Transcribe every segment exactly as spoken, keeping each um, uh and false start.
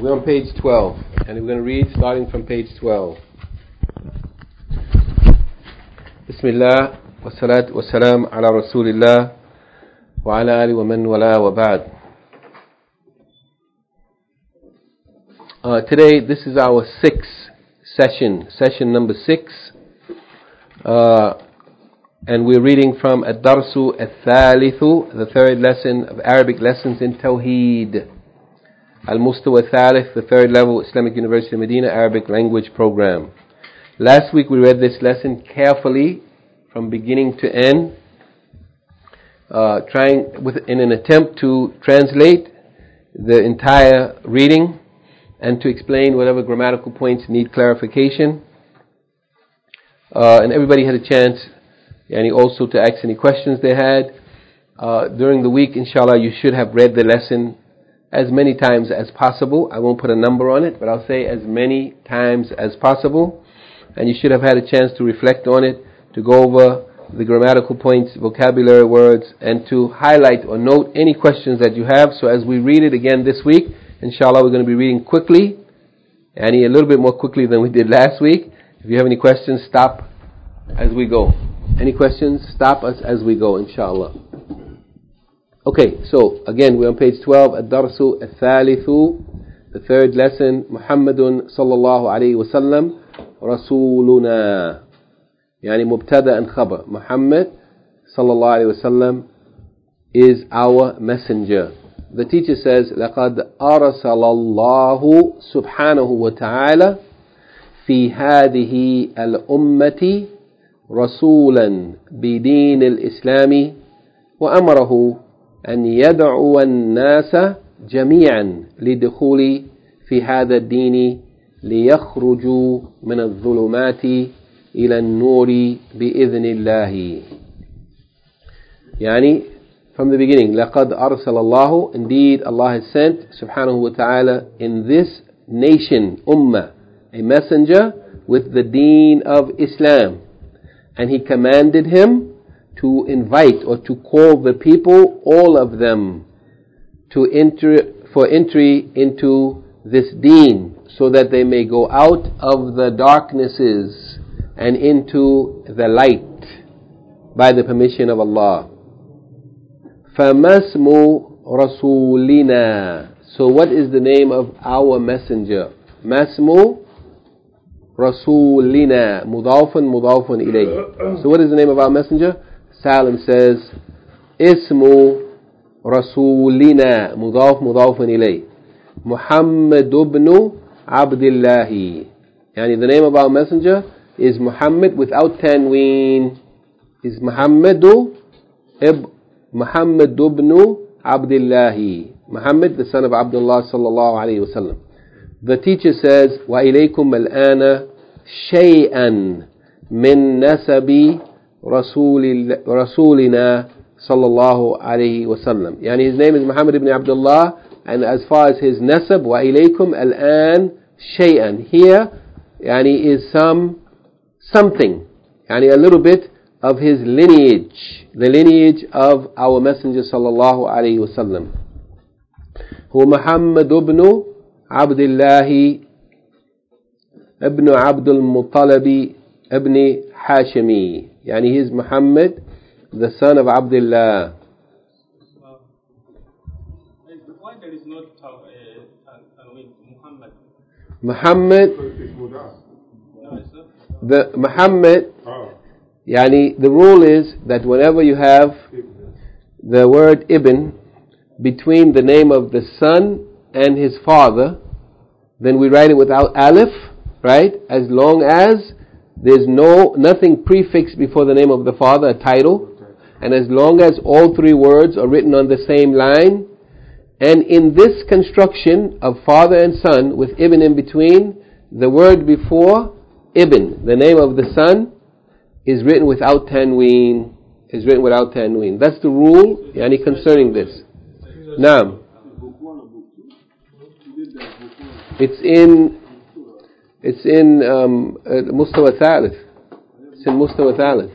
We're on page twelve, and we're going to read starting from page twelve. Bismillah, wassalat wassalam ala rasulillah, wa ala ali wa man wala wa ba'd. Uh, today, this is our sixth session, session number six, uh, and we're reading from Ad-Darsu Al-Thalithu, the third lesson of Arabic lessons in Tawheed. Al-Mustawa Thalith, the third level, Islamic University of Medina, Arabic language program. Last week we read this lesson carefully from beginning to end, uh, trying with in an attempt to translate the entire reading and to explain whatever grammatical points need clarification. Uh, and everybody had a chance, yani also to ask any questions they had. Uh, during the week, inshallah, you should have read the lesson as many times as possible. I won't put a number on it, but I'll say as many times as possible. And you should have had a chance to reflect on it, to go over the grammatical points, vocabulary words, and to highlight or note any questions that you have. So as we read it again this week, inshallah, we're going to be reading quickly, and a little bit more quickly than we did last week. If you have any questions, stop as we go. Any questions? Stop us as we go, inshallah. Okay, so again, we're on page twelve, Ad-Darsu Al-Thalithu, the third lesson, Muhammadun sallallahu alayhi wa sallam, Rasuluna. Yani mubtada and khabar. Muhammad sallallahu alayhi wa sallam is our messenger. The teacher says, لَقَدْ أَرْسَلَ اللَّهُ سُبْحَانَهُ وَتَعَالَى فِي هَذِهِ الْأُمَّةِ رَسُولًا بِدِينِ الْإِسْلَامِ وَأَمَرَهُ أن يدعو الناس جميعا لدخول في هذا الدين ليخرجوا من الظلمات إلى النور بإذن الله. يعني from the beginning, لقد أرسل الله, indeed Allah has sent subhanahu wa ta'ala in this nation, ummah, a messenger with the deen of Islam, and he commanded him to invite or to call the people, all of them, to enter for entry into this deen, so that they may go out of the darknesses and into the light by the permission of Allah. فَمَسْمُ رَسُولِنَا. So what is the name of our messenger? مَسْمُ رَسُولِنَا. مُضَافٌ مُضَافٌ إِلَيْهِ. So what is the name of our messenger? Salim says, Ismu Rasulina, Mudaf Mudafun ilay, Muhammad ibn Abdillahi. Yani the name of our messenger is Muhammad without tanween. Is Muhammadu ib Muhammad ibn Abdillahi. Muhammad, the son of Abdullah sallallahu alayhi wa sallam. The teacher says, Wa ilaykum al-ana shay'an min nasabi رسول رسولنا صلى الله عليه وسلم. يعني his name is Muhammad ibn Abdullah, and as far as his nasab, وإليكم الآن شيئا, here يعني is some something, يعني a little bit of his lineage, the lineage of our messenger صلى الله عليه وسلم. هو محمد ابن عبد الله ابن عبد المطلب ابن حاشمي. Yani he is Muhammad, the son of Abdullah. Why there is not uh, Muhammad? Muhammad, the Muhammad, yani the rule is that whenever you have the word Ibn between the name of the son and his father, then we write it without alif, right? As long as there's no nothing prefixed before the name of the father, a title, and as long as all three words are written on the same line. And in this construction of father and son with ibn in between, the word before ibn, the name of the son, is written without tanween. Is written without tanween. That's the rule, yani, concerning this. Naam. It's in. It's in um, Mustawa Thalith. It's in Mustawa Thalith.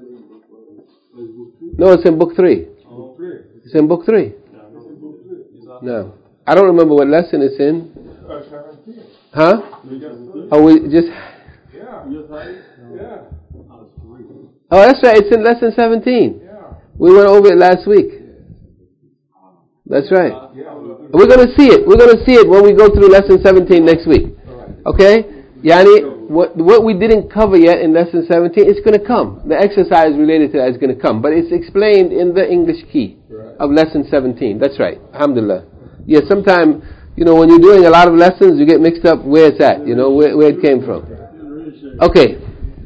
No, it's in book three. It's in book three. No. I don't remember what lesson it's in. seventeen. Huh? Oh, we just... Yeah. Yeah. Oh, that's right. It's in lesson seventeen. Yeah. We went over it last week. That's right. Yeah. We're going to see it. We're going to see it when we go through lesson seventeen next week. Okay? Yani, what, what we didn't cover yet in lesson seventeen, it's going to come. The exercise related to that is going to come. But it's explained in the English key of lesson seventeen. That's right. Alhamdulillah. Yeah, sometimes, you know, when you're doing a lot of lessons, you get mixed up where it's at, you know, where, where it came from. Okay.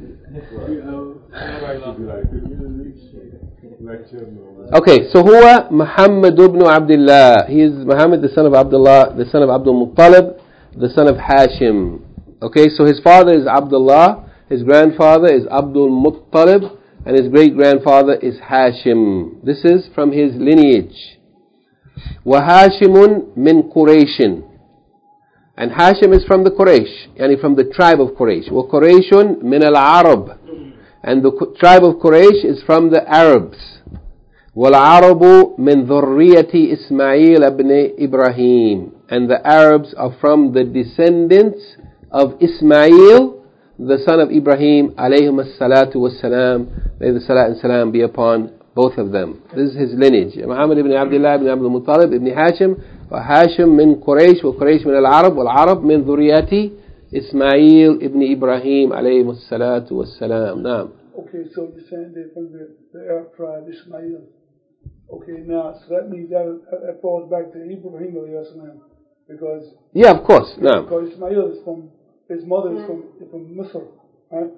Okay, so huwa Muhammad ibn Abdullah. He is Muhammad, the son of Abdullah, the son of Abdul Muttalib, the son of Hashim. Okay, so his father is Abdullah, his grandfather is Abdul Muttalib, and his great-grandfather is Hashim. This is from his lineage. وَهَاشِمٌ مِنْ قُرَيْشٍ. And Hashim is from the Quraysh, yani from the tribe of Quraysh. وَقُرَيْشٌ مِنَ الْعَرَبِ. And the tribe of Quraysh is from the Arabs. وَالْعَرَبُ مِنْ ذُرِّيَّةِ إِسْمَعِيلَ ibn Ibrahim. And the Arabs are from the descendants of Ismail, the son of Ibrahim, alayhim as-salatu was-salam. May the salat and salam be upon both of them. This is his lineage. Muhammad ibn Abdullah ibn Abdul Muttalib ibn Hashim, وهاشم من قريش وقريش من العرب والعرب من ذرية إسماعيل ibn Ibrahim alayhim as-salatu was-salam. Naam. Okay, so you're saying they're from the, the Arab tribe, Ismail. Okay, now, so that means that, that falls back to Ibrahim alayhi salam. Because... Yeah, of course. Naam. Because Ismail is from, his mother is from, from Misr, right?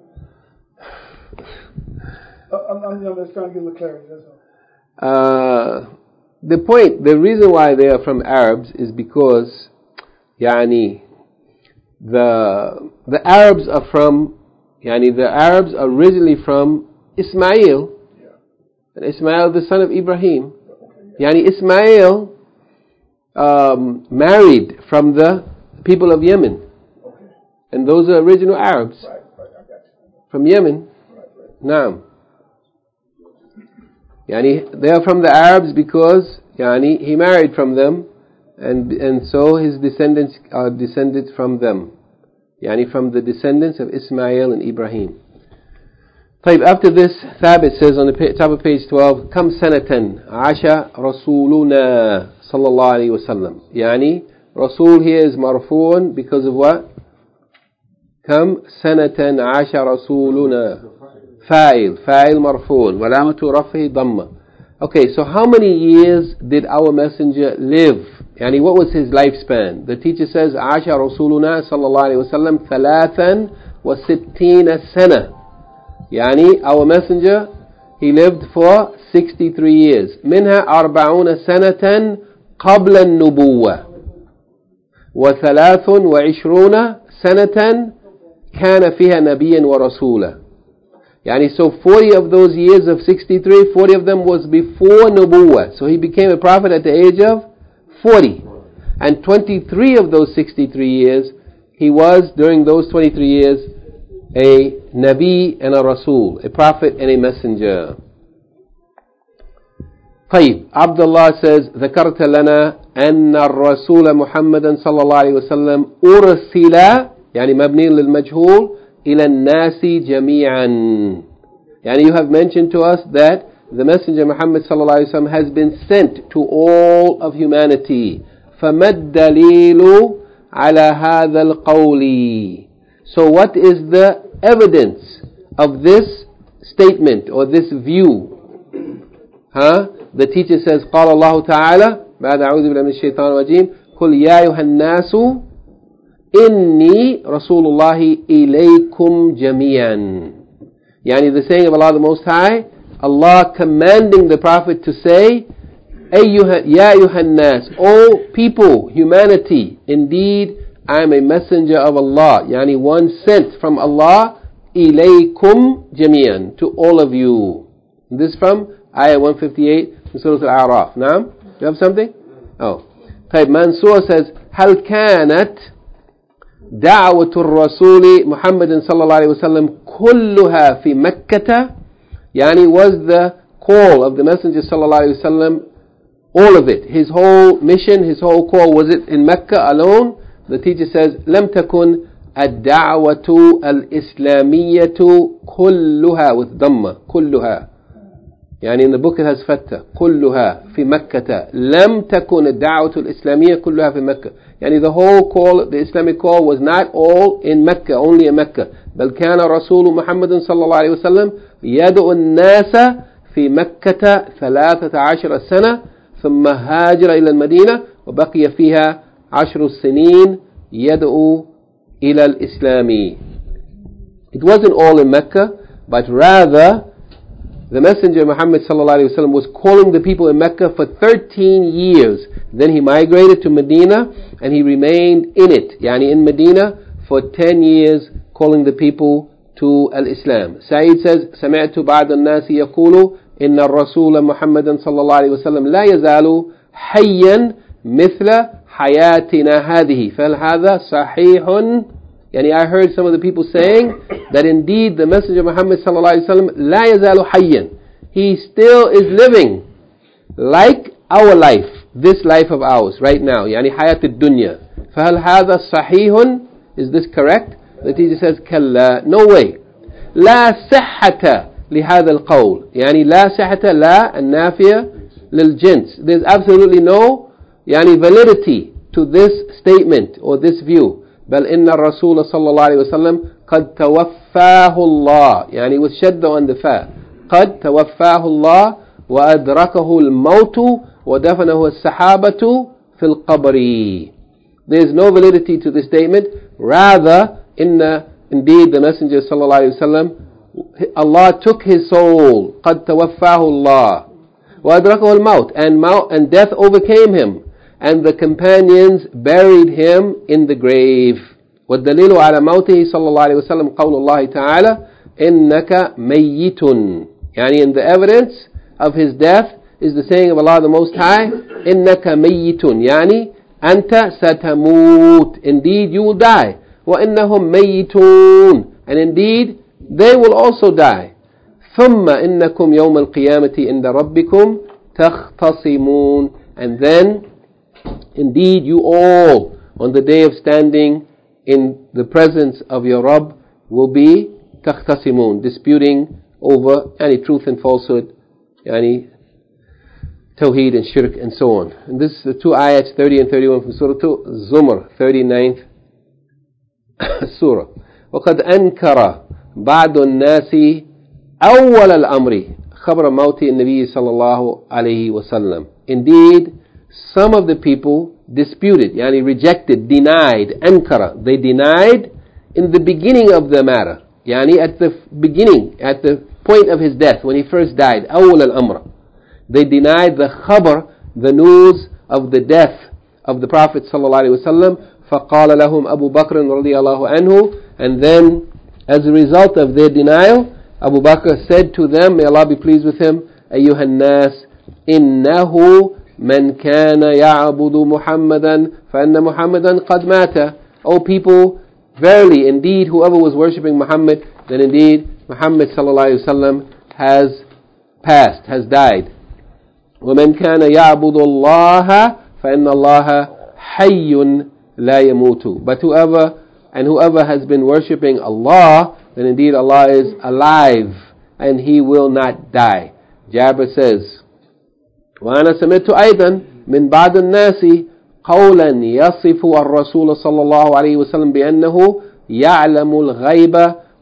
I'm, I'm, I'm just trying to get a little clarity, that's all. Uh, the point, the reason why they are from Arabs is because, yani, the the Arabs are from, yani, the Arabs are originally from Ismail, yeah. And Ismail, the son of Ibrahim. Okay, yeah. Yani, Ismail um, married from the people of Yemen, okay. And those are original Arabs, right, right, I got you. From Yemen. Right, right. Naam. Yani, they are from the Arabs because yani, he married from them, and and so his descendants are descended from them. Yani, from the descendants of Ismail and Ibrahim. طيب, after this, Thabit says on the top of page twelve, كم سنة عاش رسولنا صلى الله عليه وسلم. Yani, Rasul here is marfu'un because of what? كم سنة عاش رسولنا. فاعل فاعل مرفوع وعلامة رفعه ضمة. Okay, so how many years did our messenger live? Yani, what was his lifespan? The teacher says عاش رسولنا صلى الله عليه وسلم ثلاثا وستين سنة. Yani, our messenger, he lived for sixty-three years. منها أربعون سنة قبل النبوة وثلاث وعشرون سنة كان فيها نبيا ورسولا. Yani, so forty of those years of sixty-three, forty of them was before Nubuwwah. So he became a prophet at the age of forty. And twenty-three of those sixty-three years, he was, during those twenty-three years, a Nabi and a Rasul, a prophet and a messenger. طيب, Abdullah says, ذكرت لنا أن الرسول محمدا صلى الله عليه وسلم أرسل, يعني مبني للمجهول, إلى الناس جميعا. Yani, you have mentioned to us that the Messenger Muhammad صلى الله عليه وسلم has been sent to all of humanity. فما الدليل على هذا القول. So what is the evidence of this statement or this view? Huh? The teacher says, قال الله تعالى بعد أعوذ بالله من الشيطان الرجيم قل يا أيها الناس إني رسول الله إليكم جميعا. Yani, the saying of Allah the Most High, Allah commanding the Prophet to say, أيها يا أيها الناس, O people, humanity, indeed I am a messenger of Allah, yani one sent from Allah, إليكم جميعا, to all of you. This from Ayah one fifty-eight in Surah Al-A'raf. Now, you have something? Oh. طيب, Mansour says, هل كانت دعوة الرسول محمد صلى الله عليه وسلم كلها في مكة. Yani, was the call of the Messenger صلى الله عليه وسلم all of it. His whole mission, his whole call, was it in Mecca alone? The teacher says, لم تكن الدعوة الإسلامية كلها with ضمة كلها. يعني in the book it has فتة كلها في مكة. لم تكن الدعوة الإسلامية كلها في مكة. يعني the whole call, the Islamic call was not all in Mecca, only in Mecca. بل كان رسول محمد صلى الله عليه وسلم يدعو الناس في مكة ثلاثة عشر سنة ثم هاجر إلى المدينة وبقي فيها عشر سنين يدعو إلى الإسلام. It wasn't all in Mecca, but rather the Messenger Muhammad sallallahu alaihi wasallam was calling the people in Mecca for thirteen years. Then he migrated to Medina and he remained in it, yani in Medina, for ten years, calling the people to al-Islam. Sa'id says, سمعت بعض الناس يقول إن الرسول محمد صلى الله عليه وسلم لا يزال حيا مثل حياتنا هذه. فهل هذا صحيح؟ Yani I heard some of the people saying that indeed the Messenger Muhammad sallallahu alaihi wasallam لا يزال حيا. He still is living like our life, this life of ours right now. يعني حياة الدنيا. فهل هذا صحيح? Is this correct? The teacher says كلا, no way. لا صحة لهذا القول. يعني لا صحة لا النافية للجنس. There's absolutely no يعني validity to this statement or this view. بل إن الرسول صلى الله عليه وسلم قد توفاه الله يعني with shadda on the fa قد توفاه الله وأدركه الموت ودفنه السحابة في القبر. There is no validity to this statement. Rather, inna, indeed the Messenger صلى الله عليه وسلم, Allah took his soul. قد توفاه الله وأدركه الموت, and mount, and death overcame him. And the companions buried him in the grave. والدليل على موته صلى الله عليه وسلم قول الله تعالى إنك ميت. يعني in the evidence of his death is the saying of Allah the Most High, إنك ميت. يعني أنت ستموت. Indeed you will die. وإنهم ميتون. And indeed they will also die. ثم إنكم يوم القيامة عند ربكم تختصمون. And then indeed you all on the day of standing in the presence of your Rabb will be تختصمون, disputing over any truth and falsehood, any tawheed and shirk and so on. And this is the two ayats thirty and thirty-one from Surah Zumar, thirty-ninth Surah. وقد أنكر بعض الناس أول الأمر خبر موت النبي صلى الله عليه وسلم. Indeed, some of the people disputed, yani rejected, denied, ankara. They denied in the beginning of the matter, yani at the beginning, at the point of his death, when he first died, أول الأمر. They denied the khabar, the news of the death of the Prophet sallallahu alaihi wasallam. فقال لهم أبو بكر رضي الله عنه. And then, as a result of their denial, Abu Bakr said to them, may Allah be pleased with him, أيها الناس إنه من كان يعبد محمدا فإن محمدا قد مات. O people, verily, indeed, whoever was worshipping Muhammad, then indeed Muhammad sallallahu alaihi wasallam has passed, has died. ومن كان يعبد الله فإن الله حي لا يموت. But whoever and whoever has been worshipping Allah, then indeed Allah is alive and He will not die. Jabir says, وأنا سمعت أيضا من بعض الناس قولا يصف الرسول صلى الله عليه وسلم بأنه يعلم الغيب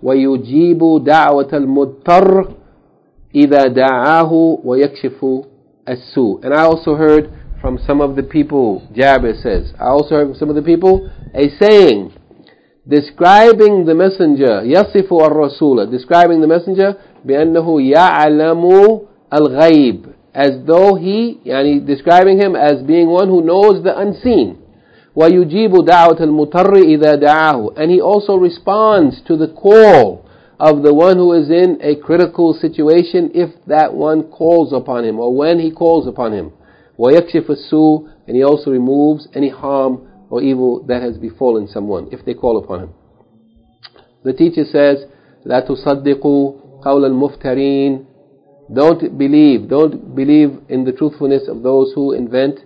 ويجيب دعوة المضطر إذا دعاه ويكشف السوء. And I also heard from some of the people, Jabir says, I also heard from some of the people a saying describing the messenger, يصف الرسول, describing the messenger بأنه يعلم الغيب, as though he, yani describing him as being one who knows the unseen. وَيُجِيبُ دَعْوَةَ الْمُطَرِّ إِذَا دَعَاهُ. And he also responds to the call of the one who is in a critical situation if that one calls upon him, or when he calls upon him. وَيَكْشِفُ السُّوء. And he also removes any harm or evil that has befallen someone if they call upon him. The teacher says, لَا تُصَدِّقُوا قَوْلَ الْمُفْتَرِينَ Don't believe. Don't believe in the truthfulness of those who invent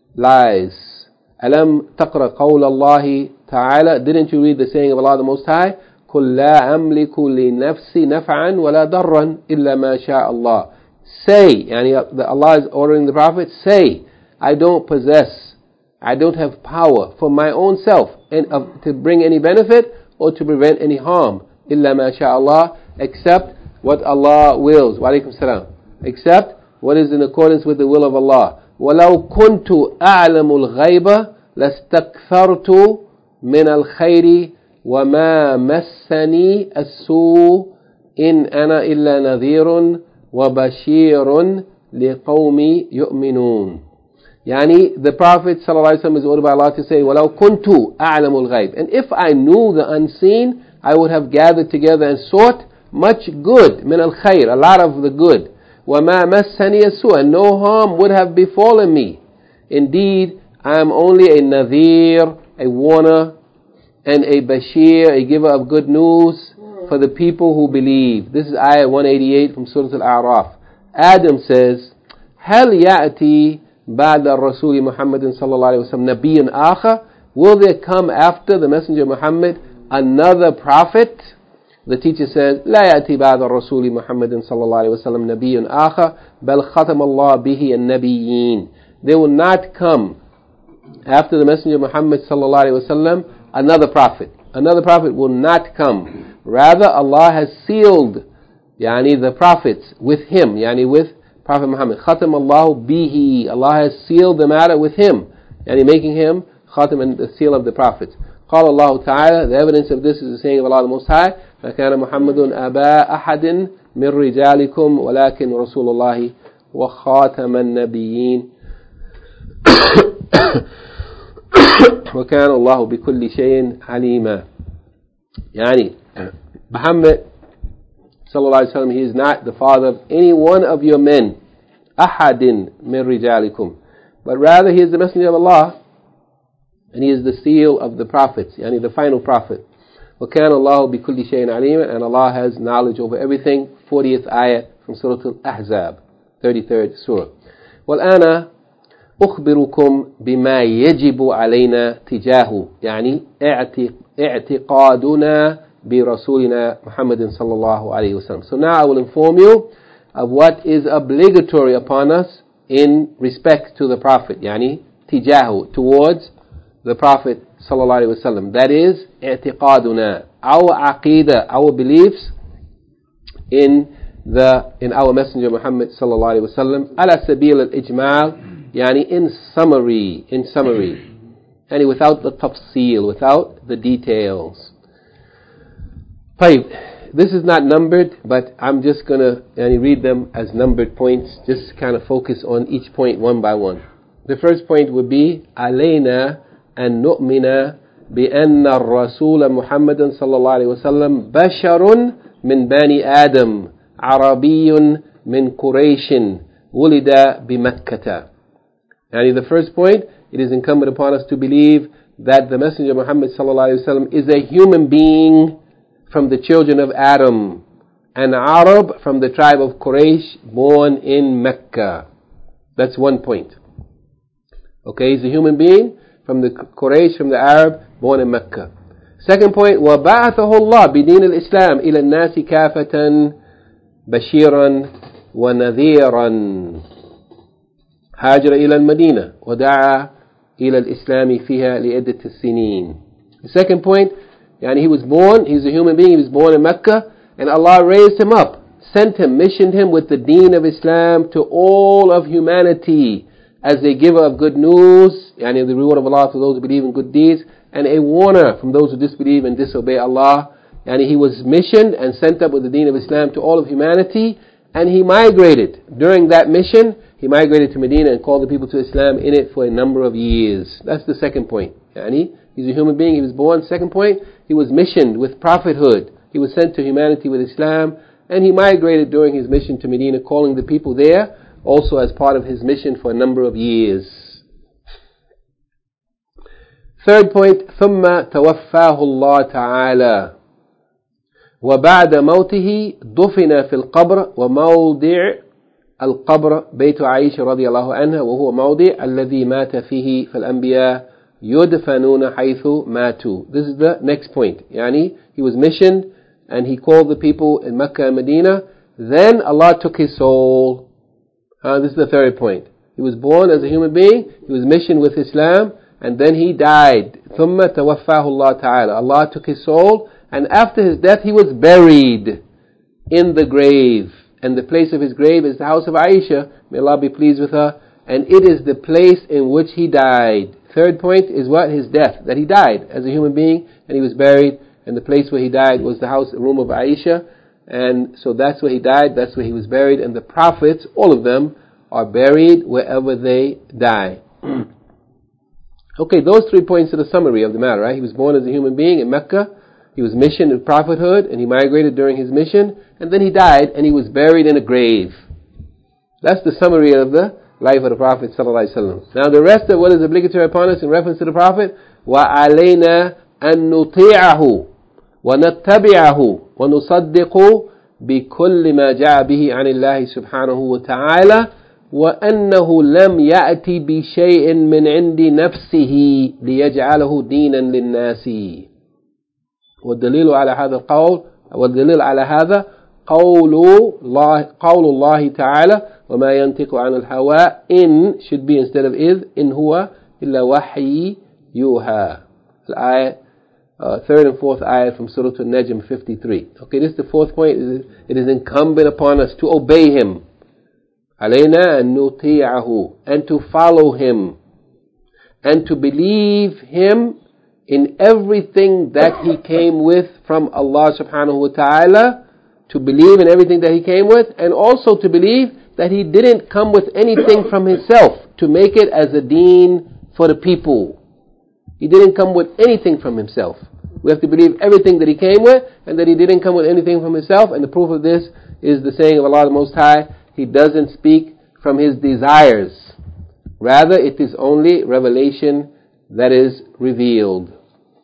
lies. Alam taqra qawl Allah ta'ala. Didn't you read the saying of Allah the Most High? قُلْ لَا أَمْلِكُ لِنَفْسِي نَفْعًا وَلَا ضَرًّا إِلَّا مَا شَاءَ اللَّهِ. Say, yani Allah is ordering the Prophet, say, I don't possess, I don't have power for my own self and uh, to bring any benefit or to prevent any harm. إِلَّا مَا شَاءَ اللَّهِ, except what Allah wills. Wa alaikum salam. Except what is in accordance with the will of Allah. وَلَوْ كُنْتُ أَعْلَمُ الْغَيْبَ لَاسْتَكْثَرْتُ مِنَ الْخَيْرِ وَمَا مَسَّنِي السُّوءُ إِنْ أَنَا إِلَّا نَذِيرٌ وَبَشِيرٌ لِقَوْمِ يُؤْمِنُونَ. Yani the Prophet ﷺ is ordered by Allah to say, وَلَوْ كُنْتُ أَعْلَمُ الْغَيْبِ. And if I knew the unseen, I would have gathered together and sought much good, min al-khayr, a lot of the good. وَمَا مَسَّنِي السُّوءُ, and no harm would have befallen me. Indeed, I am only a nadhir, a warner, and a bashir, a giver of good news for the people who believe. This is ayah one eighty-eight from Surah Al-A'raf. Adam says, هَلْ يَأْتِي بَعْدَ الرَّسُولِ مُحَمَّدٍ صَلَّى اللَّهُ عَلَيْهِ وَسَلَّمَ نَبِيٌّ آخَرَ. Will there come after the Messenger Muhammad another prophet? The teacher says, لا يأتي بعد الرسول محمد صلى الله عليه وسلم نبي آخر بل ختم الله به النبيين. They will not come after the Messenger Muhammad صلى الله عليه وسلم another prophet. Another prophet will not come. Rather, Allah has sealed yani the prophets with him, yani with Prophet Muhammad. ختم الله به. Allah has sealed the matter with him, yani making him khatam and the seal of the prophets. قال الله تعالى. The evidence of this is the saying of Allah the Most High. فكان محمد أبا أحد من رجالكم ولكن رسول الله وخاتم النبيين وكان الله بكل شيء عليما. يعني Muhammad sallallahu alaihi wasallam, he is not the father of any one of your men, أحد من رجالكم, but rather he is the messenger of Allah, and he is the seal of the prophets, yani the final prophet. وَكَانَ اللَّهُ بِكُلِّ شَيْءٍ عَلِيمًا, and Allah has knowledge over everything. fortieth ayah from Surah Al-Ahzab, thirty-third surah. وَالْآنَ أخبركم بما يجب علينا تجاهه يعني اعتقادنا برسولنا محمد صلى الله عليه وسلم. So now I will inform you of what is obligatory upon us in respect to the Prophet, يعني تجاهه, towards the Prophet صلى الله عليه وسلم. That is اعتقادنا, our aqidah, our beliefs in the in our Messenger Muhammad صلى الله عليه وسلم على سبيل الإجمال, يعني in summary, in summary, and without the tafsil, without the details. طيب, this is not numbered, but I'm just going to yani, read them as numbered points, just kind of focus on each point one by one. The first point would be علينا أن نؤمن بأن الرسول محمد صلى الله عليه وسلم بشر من بني آدم عربي من قريش ولد بمكة. And the first point, it is incumbent upon us to believe that the Messenger Muhammad sallallahu alaihi wasallam is a human being from the children of Adam, an Arab from the tribe of Quraysh, born in Mecca. That's one point. Okay, he's a human being from the Quraysh, from the Arab, born in Mecca. Second point, وَبَعَثَهُ اللَّهُ بِدِينِ الْإِسْلَامِ إِلَى النَّاسِ كَافَةً بَشِيرًا وَنَذِيرًا. هاجر إلى المدينة ودعا إلى الإسلام فيها لعدة السنين. The second point, يعني he was born, he's a human being, he was born in Mecca, and Allah raised him up, sent him, missioned him with the deen of Islam to all of humanity as a giver of good news, يعني the reward of Allah for those who believe in good deeds, and a warner from those who disbelieve and disobey Allah. And he was missioned and sent up with the deen of Islam to all of humanity, and he migrated. During that mission, he migrated to Medina and called the people to Islam in it for a number of years. That's the second point. Yani, he's a human being, he was born. Second point, he was missioned with prophethood. He was sent to humanity with Islam, and he migrated during his mission to Medina, calling the people there, also as part of his mission for a number of years. Third point, ثُمَّ تَوَفَّاهُ اللَّهُ تَعَالَى وَبَعْدَ مَوْتِهِ دُفِنَ فِي الْقَبْرِ وَمَوْضِعِ القبر بيت عائشة رضي الله عنها وهو موضع الذي مات فيه فالأنبياء يدفنون حيث ماتوا. This is the next point. يعني he was missioned and he called the people in Mecca and Medina. Then Allah took his soul. Uh, this is the third point. He was born as a human being. He was missioned with Islam. And then he died. ثُمَّ تَوَفَّاهُ اللَّهُ تَعَالَى. Allah took his soul. And after his death, he was buried in the grave. And the place of his grave is the house of Aisha. May Allah be pleased with her. And it is the place in which he died. Third point is what? His death. That he died as a human being. And he was buried. And the place where he died was the house, the room of Aisha. And so that's where he died. That's where he was buried. And the prophets, all of them, are buried wherever they die. Okay, those three points are the summary of the matter, right? He was born as a human being in Mecca. He was missioned in prophethood, and he migrated during his mission. And then he died, and he was buried in a grave. That's the summary of the life of the Prophet ﷺ. Now the rest of what is obligatory upon us in reference to the Prophet, وَعَلَيْنَا أَن نُطِيعَهُ وَنَتَّبِعَهُ وَنُصَدِّقُ بِكُلِّ مَا جَاءَ بِهِ عَنِ اللَّهِ سُبْحَانَهُ وَتَعَالَى وأنه لم يأتي بشيء من عند نفسه ليجعله دينا للناس. والدليل على هذا القول والدليل على هذا قول الله قول الله تعالى وما ينطق عن الهوى إن should be instead of إذ إن هو إلا وحي يوحى. الآية uh, third and fourth ayah from Surah An-Najm fifty-three. Okay, this is the fourth point. It is incumbent upon us to obey him. علينا أن نطيعه, and to follow him, and to believe him in everything that he came with from Allah subhanahu wa ta'ala, to believe in everything that he came with, and also to believe that he didn't come with anything from himself to make it as a deen for the people. He didn't come with anything from himself. We have to believe everything that he came with, and that he didn't come with anything from himself, and the proof of this is the saying of Allah the Most High, he doesn't speak from his desires. Rather, it is only revelation that is revealed.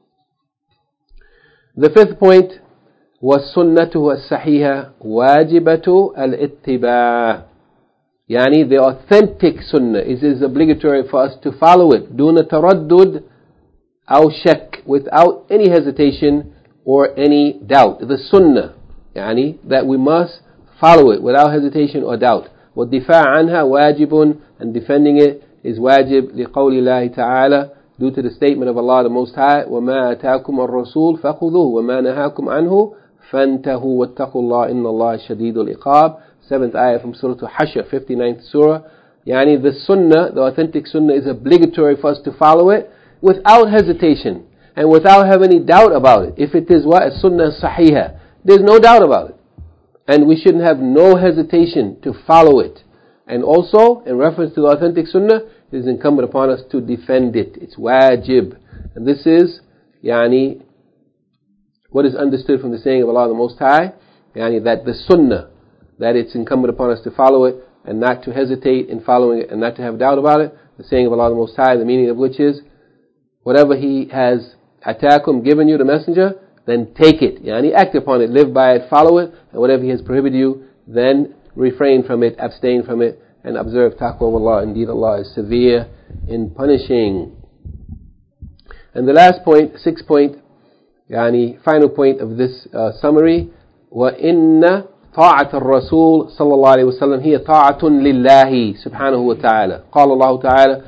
The fifth point was sunnatuhu as-sahiha wajibatu al-ittiba'. Yani the authentic sunnah is, is obligatory for us to follow it. Duna taraddud aw shak, without any hesitation or any doubt. The sunnah, yani that we must follow it without hesitation or doubt. وَالدِّفَاعَ عَنْهَا وَاجِبٌ, and defending it is wajib لِقَوْلِ اللَّهِ تَعَالَى, due to the statement of Allah the Most High, وَمَا أَتَاكُمُ الرَّسُولُ فَخُذُوهُ وَمَا نَهَاكُمْ عَنْهُ فَانْتَهُوا وَاتَّقُوا اللَّهَ إِنَّ اللَّهَ شَدِيدُ الْعِقَابِ. Seventh ayah from Surah Hashr, fifty-ninth surah. Yani the sunnah, the authentic sunnah, is obligatory for us to follow it without hesitation and without having any doubt about it. If it is what? A sunnah sahiha, there's no doubt about it. And we shouldn't have no hesitation to follow it. And also, in reference to the authentic sunnah, it is incumbent upon us to defend it. It's wajib. And this is, yani, what is understood from the saying of Allah the Most High, yani, that the sunnah, that it's incumbent upon us to follow it, and not to hesitate in following it, and not to have doubt about it. The saying of Allah the Most High, the meaning of which is, whatever He has atakum, given you, the messenger, then take it, yani act upon it, live by it, follow it, and whatever He has prohibited you, then refrain from it, abstain from it, and observe taqwa of Allah. Indeed, Allah is severe in punishing. And the last point, sixth point, yani final point of this uh, summary, وَإِنَّ طاعة الرسول صلى الله عليه وسلم هي طاعة لله سبحانه وتعالى. قال الله تعالى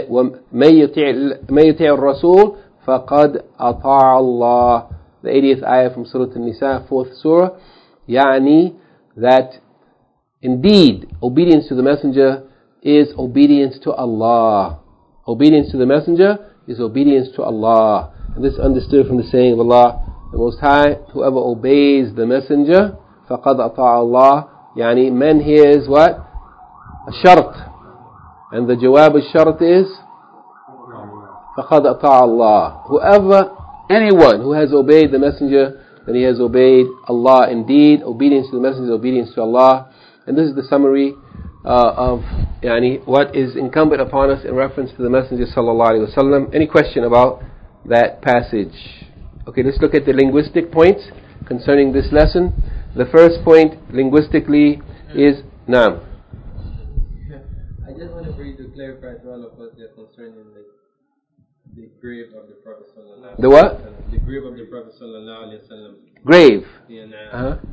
من يطيع الرسول فقد أطاع الله. The eightieth ayah from Surah An-Nisa, fourth surah. Yani that indeed obedience to the messenger is obedience to Allah. Obedience to the messenger is obedience to Allah. And this is understood from the saying of Allah the Most High, whoever obeys the messenger, فَقَدْ أَطَاعَ اللَّهِ. Yani man here is what? A shart. And the jawab al-shart is فَقَدْ أَطَاعَ اللَّهِ. Whoever, anyone who has obeyed the messenger, then he has obeyed Allah indeed. Obedience to the messenger is obedience to Allah. And this is the summary uh, of yani, what is incumbent upon us in reference to the messenger sallallahu alaihi wasallam. Any question about that passage? Okay, let's look at the linguistic points concerning this lesson. The first point linguistically is Naam. just wanted for you to clarify to all of us here concerning the, the grave of the Prophet sallallahu alaihi wasallam. The what? The grave of the Prophet sallallahu alaihi wasallam. Grave. Yeah, nah. Uh-huh. Uh,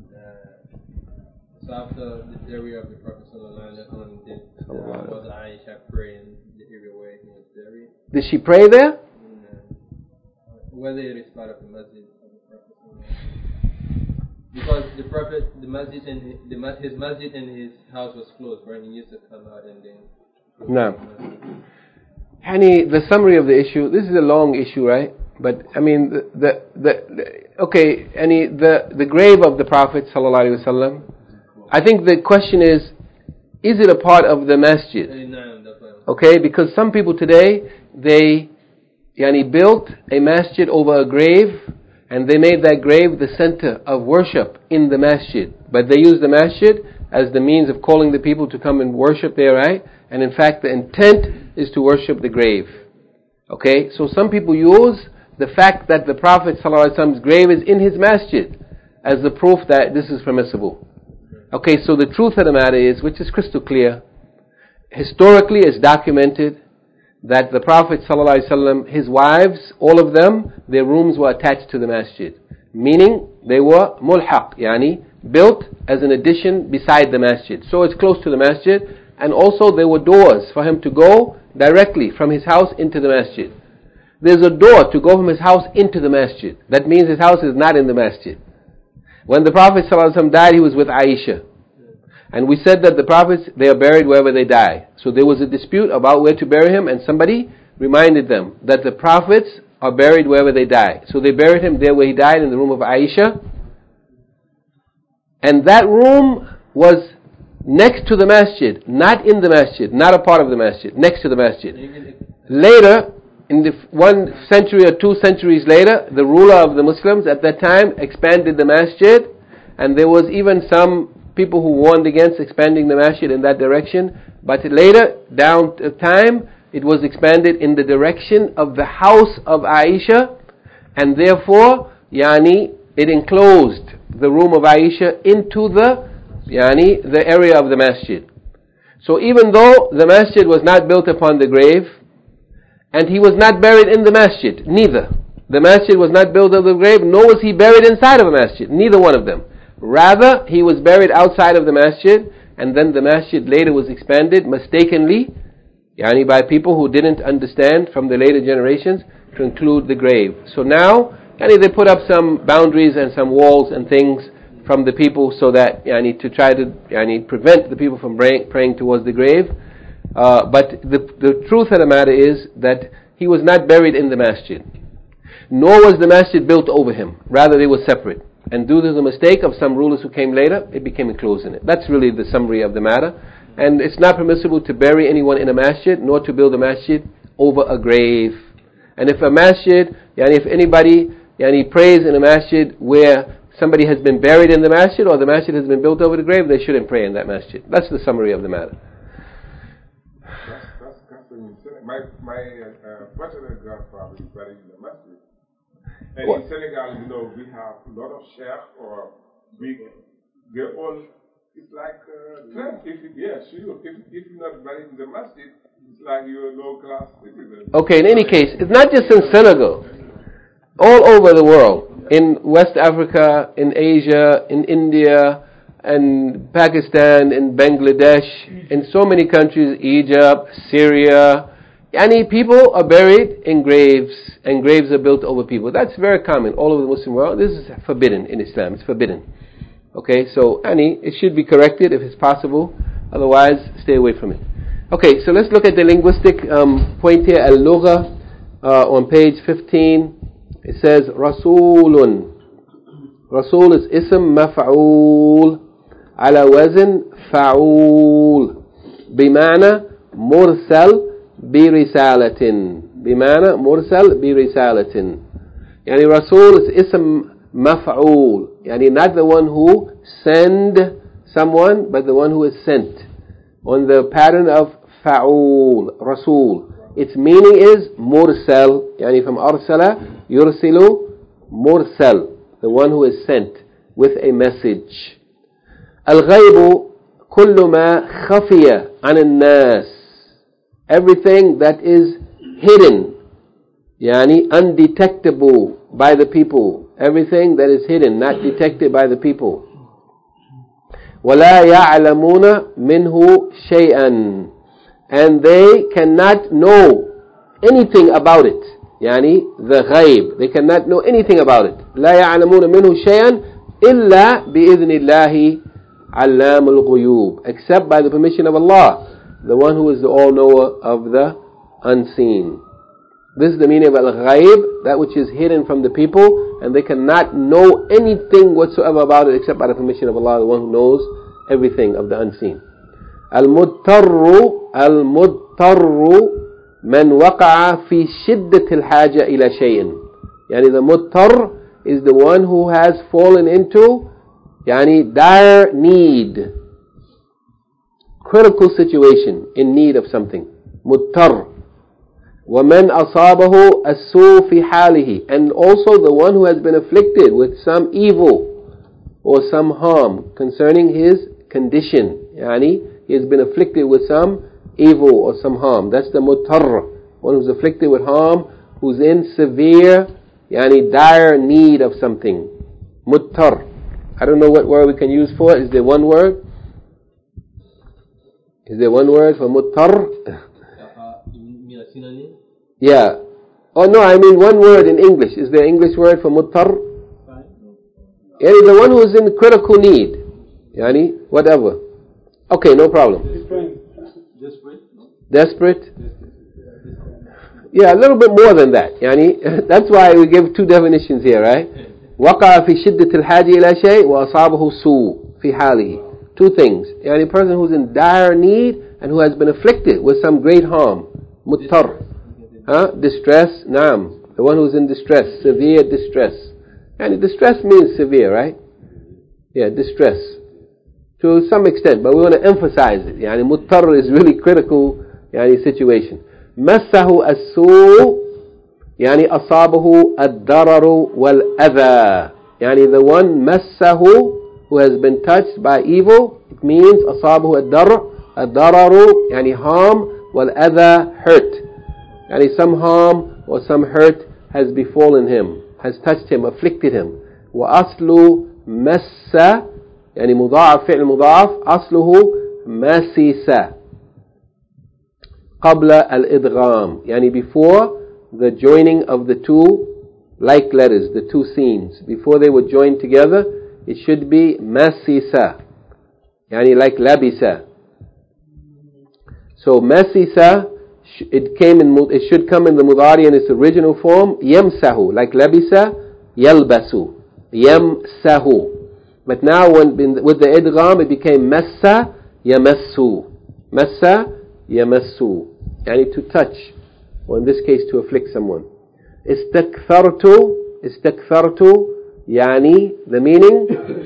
so after the burial of the Prophet sallallahu alaihi wasallam, did uh, was Aisha praying the area where he was buried? Did she pray there? And, uh, whether it is part of the masjid of the Prophet sallallahu alaihi wasallam. Because the Prophet, the masjid and his, the, mas- his masjid and his house was closed, right? He used to come out and then. No. Hani, the summary of the issue. This is a long issue, right? But I mean, the the, the, the okay, any the the grave of the Prophet sallallahu alaihi wasallam. I think the question is, is it a part of the masjid? Okay, because some people today they, yani, built a masjid over a grave. And they made that grave the center of worship in the masjid. But they used the masjid as the means of calling the people to come and worship there, right? And in fact, the intent is to worship the grave. Okay? So some people use the fact that the Prophet ﷺ's grave is in his masjid as the proof that this is permissible. Okay, so the truth of the matter is, which is crystal clear, historically it's documented that the Prophet ﷺ, his wives, all of them, their rooms were attached to the masjid. Meaning, they were mulhaq, yani, built as an addition beside the masjid. So it's close to the masjid, and also there were doors for him to go directly from his house into the masjid. There's a door to go from his house into the masjid. That means his house is not in the masjid. When the Prophet ﷺ died, he was with Aisha. And we said that the prophets, they are buried wherever they die. So there was a dispute about where to bury him, and somebody reminded them that the prophets are buried wherever they die. So they buried him there where he died, in the room of Aisha. And that room was next to the masjid, not in the masjid, not a part of the masjid, next to the masjid. Later, in the one century or two centuries later, the ruler of the Muslims at that time expanded the masjid, and there was even some people who warned against expanding the masjid in that direction, but later, down to time, it was expanded in the direction of the house of Aisha, and therefore, yani, it enclosed the room of Aisha into the, yani, the area of the masjid. So even though the masjid was not built upon the grave, and he was not buried in the masjid, neither. The masjid was not built over the grave, nor was he buried inside of a masjid, neither one of them. Rather, he was buried outside of the masjid, and then the masjid later was expanded mistakenly, yani by people who didn't understand from the later generations, to include the grave. So now, yani they put up some boundaries and some walls and things from the people so that, yani to try to yani prevent the people from praying, praying towards the grave. Uh, but the, the truth of the matter is that he was not buried in the masjid. Nor was the masjid built over him. Rather, they were separate. And due to the mistake of some rulers who came later, it became enclosed in it. That's really the summary of the matter. And it's not permissible to bury anyone in a masjid, nor to build a masjid over a grave. And if a masjid, yani if anybody yani prays in a masjid where somebody has been buried in the masjid, or the masjid has been built over the grave, they shouldn't pray in that masjid. That's the summary of the matter. That's, that's, that's what you said. My, my uh, paternal grandfather is buried in the masjid. And what? In Senegal, you know, we have a lot of sheikh or big, they're all, it's like uh, trend. If you, yeah, sure. If, if you're not buried in the masjid, it's like you're a low-class citizen. Okay, in any case, it's not just in Senegal. All over the world. In West Africa, in Asia, in India, and Pakistan, in Bangladesh, in so many countries, Egypt, Syria. Yani people are buried in graves, and graves are built over people. That's very common all over the Muslim world. This is forbidden in Islam. It's forbidden. Okay, so yani, it should be corrected if it's possible. Otherwise, stay away from it. Okay, so let's look at the linguistic um, point here. Al-Lugha uh, on page fifteen. It says Rasulun. Rasul is ism maf'ul ala wazn fa'ul bima'na mursal برسالة بمعنى مرسل برسالة يعني Rasul is ism maf'ul يعني not the one who send someone but the one who is sent on the pattern of fa'ul Rasul. Its meaning is mursal يعني from arsala yursilu mursal, the one who is sent with a message. Al-ghaybu كل ما خفي عن الناس, everything that is hidden, يعني undetectable by the people, everything that is hidden, not detected by the people. ولا يعلمون منه شيئا, and they cannot know anything about it, يعني the غيب, they cannot know anything about it. لا يعلمون منه شيئا إلا بإذن الله علام الغيوب, except by the permission of Allah, the one who is the all-knower of the unseen. This is the meaning of al-ghaib, that which is hidden from the people, and they cannot know anything whatsoever about it except by the permission of Allah, the one who knows everything of the unseen. Al-muttarru, al-muttarru man waqa'a fi shiddat al-haja ila shay'in. Yani the muttar is the one who has fallen into yani dire need, critical situation, in need of something. Muttar. وَمَنْ أَصَابَهُ السُّوءُ فِي حَالِهِ, and also the one who has been afflicted with some evil or some harm concerning his condition. Yani he has been afflicted with some evil or some harm. That's the muttar, one who's afflicted with harm, who's in severe yani dire need of something. Muttar. I don't know what word we can use for it. Is there one word? Is there one word for muttar? Yeah. Oh no, I mean one word in English. Is there an English word for muttar? Yani the one who is in critical need. Yani whatever. Okay, no problem. Desperate? Desperate? Yeah, a little bit more than that. Yani that's why we give two definitions here, right? وقع في شدة الحاجة إلى شيء وأصابه سوء في حاله. Two things. Yani a person who's in dire need and who has been afflicted with some great harm. Muttar. Huh? Distress. Naam. The one who's in distress. Severe distress. And distress means severe, right? Yeah, distress. To some extent, but we want to emphasize it. Yani muttar is really critical yani situation. مسه السوء يعني أصابه الضرر والأذى. يعني the one مسه, who has been touched by evil, it means أصابه الضرر, الضرر يعني harm, والأذى hurt. يعني some harm or some hurt has befallen him, has touched him, afflicted him. وأصل مس يعني مضاعف فعل مضاعف, أصله مسيس قبل الإدغام, يعني before the joining of the two like letters, the two scenes, before they were joined together, it should be masisa, yani like labisa. So masisa, it came in, it should come in the mudari in its original form, yamsahu, like labisa, yalbasu, yamsahu. But now when with the idgham it became massa, yamassu, massa, yamassu, yani to touch, or in this case to afflict someone. Istakfartu, istakfartu, yani the meaning,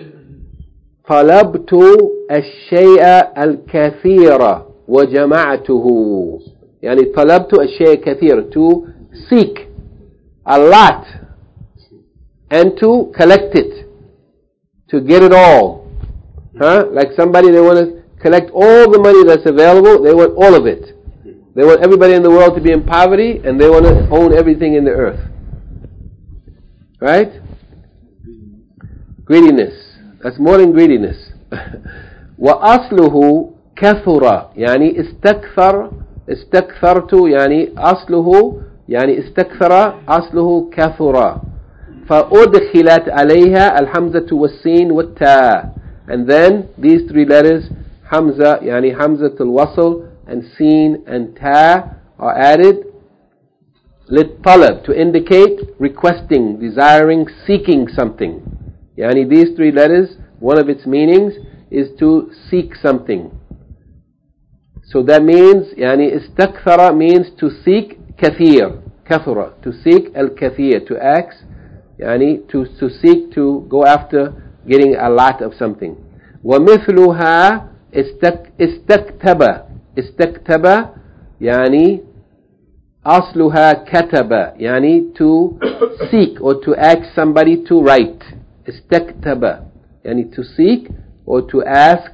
talabtu al-shay'a al-kathira wa jama'atuhu. Yani talabtu al-shay'a kathira, to seek a lot and to collect it, to get it all. Huh? Like somebody, they want to collect all the money that's available, they want all of it. They want everybody in the world to be in poverty, and they want to own everything in the earth. Right? Greediness. That's more than greediness. وَأَصْلُهُ كَثُرَ يعني استكثر استكثرت يعني أصله يعني استكثر أصله كثر فأدخلت عليها الحمزة والسين والتاء, and then these three letters Hamza يعني Hamza al-Wasl and Sin and Ta are added lit-talab, to indicate requesting, desiring, seeking something. Yani these three letters, one of its meanings is to seek something. So that means yani istakthara means to seek kathir, kathura, to seek al-kathir, to ask, yani to, to seek, to go after getting a lot of something. وَمِثْلُهَا استكتب استكتب يعني أصلها كتب, يعني to seek or to ask somebody to write. استكتب يعني to seek or to ask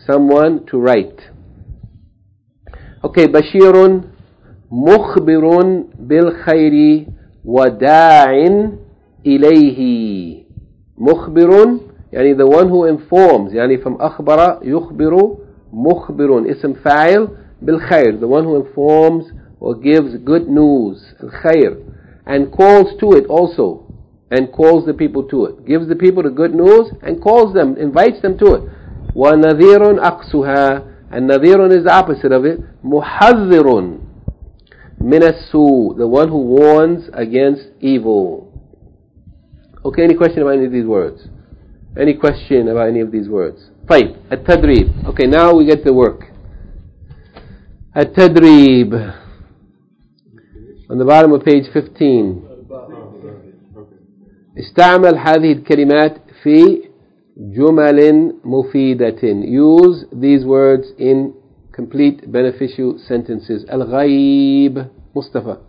someone to write. Okay, Bashirun mukhbirun bil khayri wa da'in ilayhi. Mukhbirun, yani the one who informs, yani from akhbara yukhbiru, mukhbirun, ism fa'il bil khayr, the one who informs or gives good news, al khayr, and calls to it also, and calls the people to it, gives the people the good news and calls them, invites them to it. Wa nadhirun aqsuha, and nadhirun is the opposite of it, muhadhirun min as-su, the one who warns against evil. Okay, any question about any of these words? Any question about any of these words? Fine. At-tadrib. Okay, now we get to work. At-tadrib. On the bottom of page fifteen. استعمل هذه الكلمات في جمل مفيدة. Use these words in complete beneficial sentences. الغيب. Mustafa.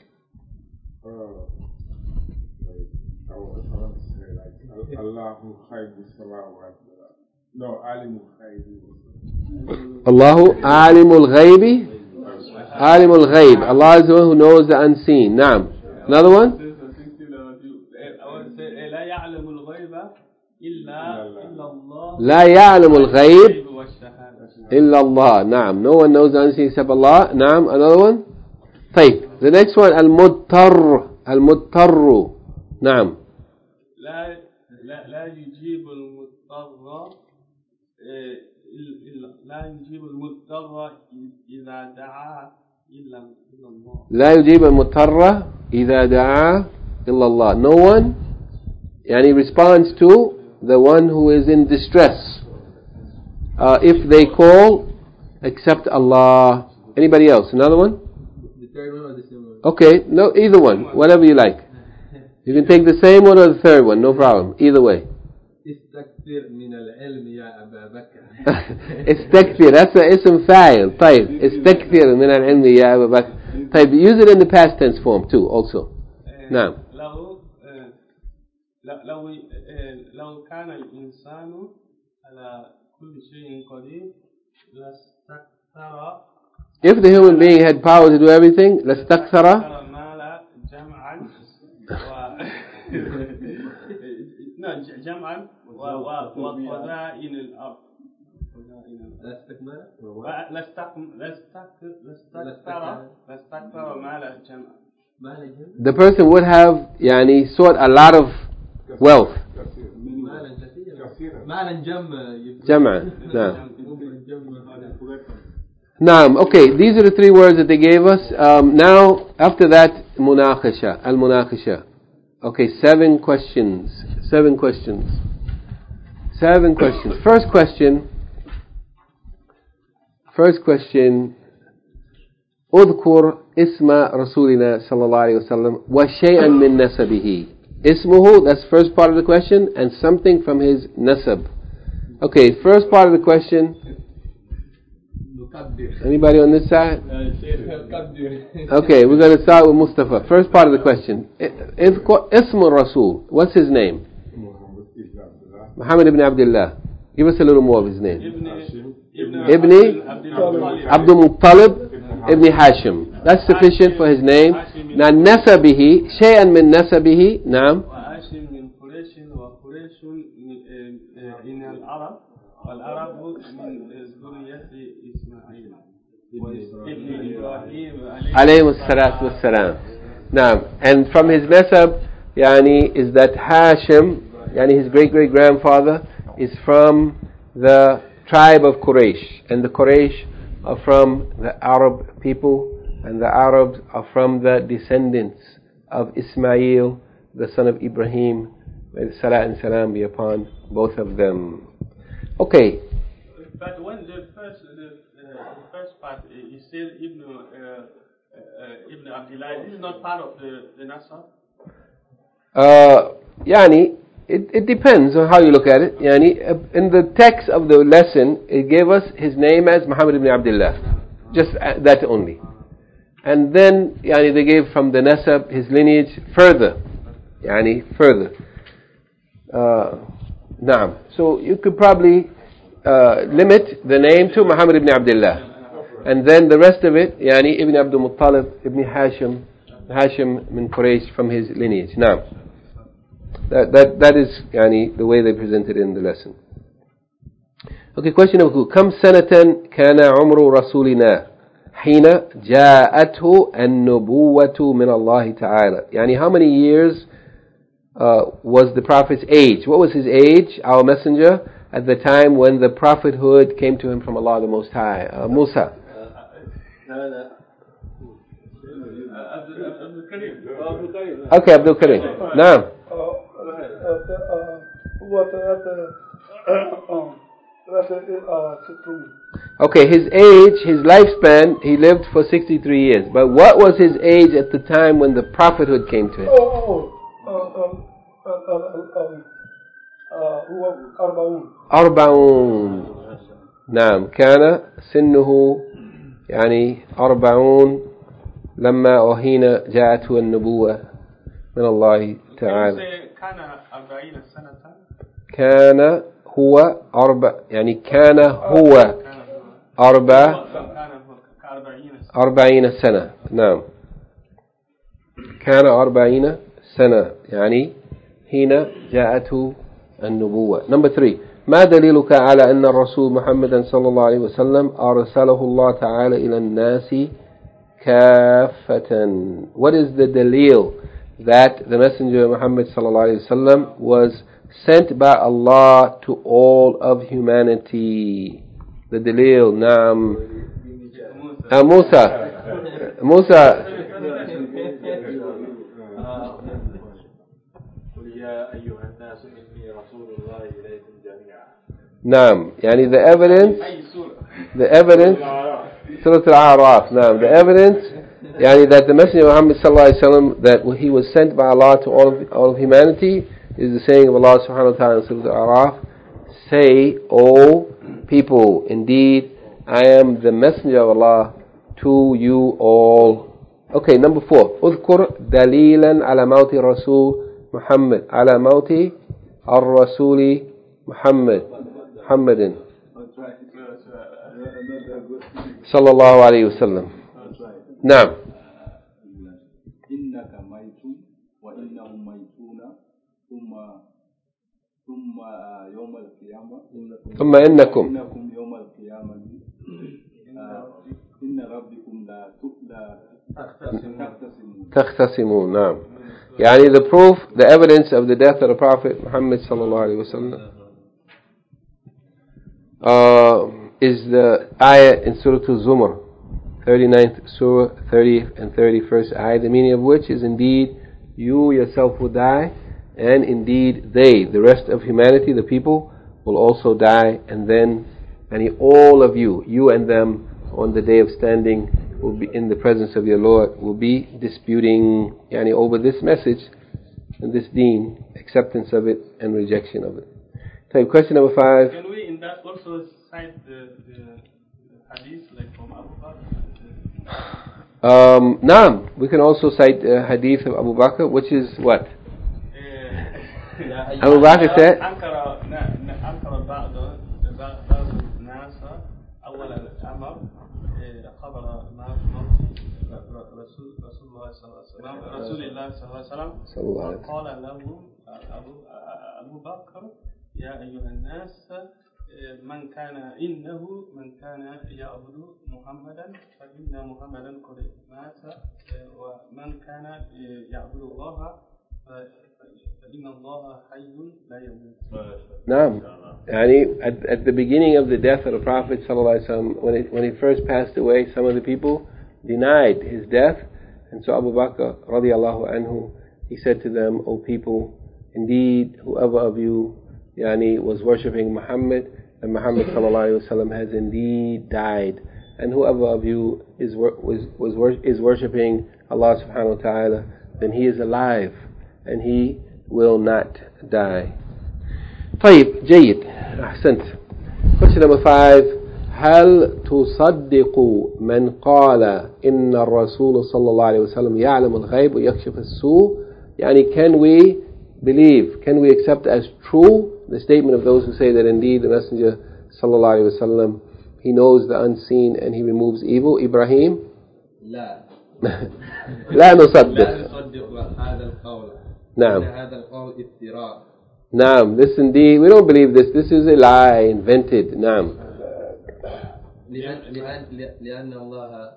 Allahu alimul ghaybi. Alimul ghayb. Allah is the one who knows the unseen. Naam. Another one? لا يعلم الغيب إلا الله. نعم. No one knows the unseen except Allah. نعم. Another one? طيب. The next one. المضطر. المضطر. نعم. لا لا لا يجيب المضطر لا يجيب المضطر إذا دعا إلا الله. لا يجيب المضطر إذا دعا إلا الله. No one, يعني responds to the one who is in distress uh, if they call except Allah. Anybody else? Another one? The third one or the same one? Okay, no, either one, whatever you like. You can take the same one or the third one, no problem. Either way. استكثر من العلم يا أبا بكر. استكثر, that's a ism fa'il. طيب. استكثر من العلم يا أبا بكر. طيب. Use it in the past tense form too, also. نعم. لو لو لو كان الإنسان على كل شيء قدير لاستكثر. If the human being had power to do everything, لاستكثر. جمعا وخزائن الأرض. لاستكثر مال الجمع. The person would have يعني sought a lot of wealth. جمع. نعم. نعم. Okay, these are the three words that they gave us. Um, now, after that, munaqasha, al-munaqasha. Okay, seven questions. Seven questions. Seven questions. First question. First question. اذكر اسم رسولنا صلى الله عليه وسلم وشيئا من نسبه. اسمه, that's first part of the question, and something from his nasab. Okay, first part of the question. Anybody on this side? Okay, we're going to start with Mustafa. First part of the question. Ism Rasul. What's his name? Muhammad ibn Abdullah. Give us a little more of his name. Ibn Abdul Muttalib Ibn Hashim. That's sufficient for his name. Now nasabihi, shay'an min nasabihi. Naam. Alayhi salatu wassalam. Now, and from his nasab, yani, is that Hashim, yani his great great grandfather, is from the tribe of Quraysh, and the Quraysh are from the Arab people, and the Arabs are from the descendants of Ismail, the son of Ibrahim. May salat and salam be upon both of them. Okay. But when the first the, uh, the first part, he said Ibn uh, uh, Ibn Abdullah, this is not part of the the nasab. Uh, yani, it it depends on how you look at it. Yani, in the text of the lesson, it gave us his name as Muhammad ibn Abdullah, just that only. And then, yani, they gave from the nasab his lineage further, yani further. Uh, Naam. So you could probably uh, limit the name to Muhammad ibn Abdullah. And then the rest of it, يعني Ibn Abdul Muttalib, Ibn Hashim, Hashim min Quraysh from his lineage. Now, that, that, that is يعني the way they presented in the lesson. Okay, question number two. كم سنة كان عمر رسولنا حين جاءته النبوة من الله تعالى. يعني how many years uh, was the Prophet's age? What was his age, our messenger, at the time when the prophethood came to him from Allah the Most High? Uh, Musa. Okay, Abdul Karim. Naam. Okay, his age, his lifespan, he lived for sixty-three years. But what was his age at the time when the prophethood came to him? أربعون. نعم. كان سنه يعني أربعون لما وحين جاءته النبوة من الله تعالى. كان هو أربع يعني كان هو أربع أربعين سنة. نعم. كان أربعين سنة يعني حين جاءته النبوة. Number three. ما دليلك على أن الرسول محمد صلى الله عليه وسلم أرسله الله تعالى إلى الناس كافة. What is the dalil that the Messenger Muhammad صلى الله عليه وسلم was sent by Allah to all of humanity? The dalil. نعم. uh, Musa. Musa. نعم. يعني the evidence the evidence Surah Al-A'raf. نعم. The evidence يعني that the Messenger Muhammad sallallahu alaihi wasallam, that he was sent by Allah to all of, all of humanity, is the saying of Allah subhanahu wa ta'ala in Surah Al-A'raf. Say, O people, indeed I am the messenger of Allah to you all. Okay, number four. اذكر دليلا على موت رسول محمد على موت الرسول محمد محمد صلى الله عليه وسلم. نعم. إنك ميت وإنهم ميتون ثم ثم يوم القيامة ثم إنكم إنكم يوم القيامة إن ربكم لا تختصمون تختصمون. نعم. يعني the proof, the evidence of the death of the Prophet Muhammad sallallahu alaihi wasallam uh, is the ayah in Surah Al-Zumar, thirty-ninth Surah, thirtieth and thirty-first ayah, the meaning of which is, indeed you yourself will die, and indeed they, the rest of humanity, the people, will also die, and then and all of you, you and them, on the day of standing, will be in the presence of your Lord, will be disputing yani, over this message and this deen, acceptance of it and rejection of it. Okay, question number five. Can we in that also cite the, the, the hadith like from Abu Bakr? Um, Naam, we can also cite the hadith of Abu Bakr, which is what? Abu Bakr said, رسول الله صلى الله عليه وسلم قال له أبو بكر يا أيها الناس من كان إنه من كان يعبد محمدا فإن محمدا قد مات ومن كان يعبد الله فإن الله حي لا يموت. نعم. يعني at, at the beginning of the death of the Prophet sallallahu alaihi wasallam, when it, when he first passed away, some of the people denied his death. And so Abu Bakr radiallahu anhu, he said to them, O people, indeed whoever of you yani, was worshipping Muhammad, and Muhammad sallallahu alaihi wasallam has indeed died, and whoever of you is was, was is worshipping Allah subhanahu wa ta'ala, then he is alive and he will not die. طيب جيد أحسنت. Question number five. هل تصدق من قال إن الرسول صلى الله عليه وسلم يعلم الغيب ويكشف السوء؟ يعني can we believe, can we accept as true the statement of those who say that indeed the Messenger sallallahu alayhi wa sallam, he knows the unseen and he removes evil? Ibrahim? لا لا نصدق. لا نصدق هذا القول. نعم. هذا القول افتراء. نعم, this indeed, we don't believe this. This is a lie invented. نعم. لأن لأن لأن الله